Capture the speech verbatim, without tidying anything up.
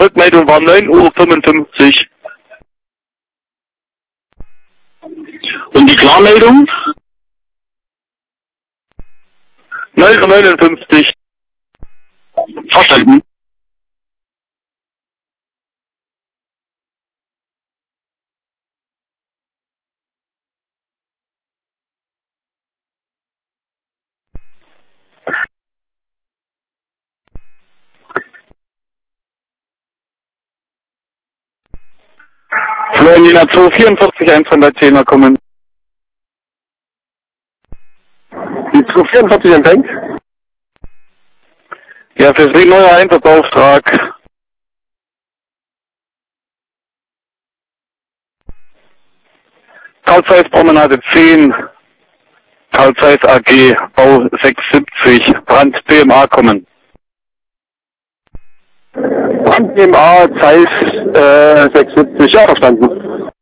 Rückmeldung war neun Uhr fünfundfünfzig. Und die Klarmeldung? neun Uhr neunundfünfzig. Verstanden. Florian zwei vierundvierzig, eins von der zehner kommen. Die zwei vierundvierzig empfängt? Ja, für Sie neuer Einsatzauftrag. Karl Zeiss Promenade zehn, Karl Zeiss A G, Bau sechshundertsiebzig, Brand B M A kommen. Brand B M A, Zeiss äh, sechsundsiebzig, ja, verstanden.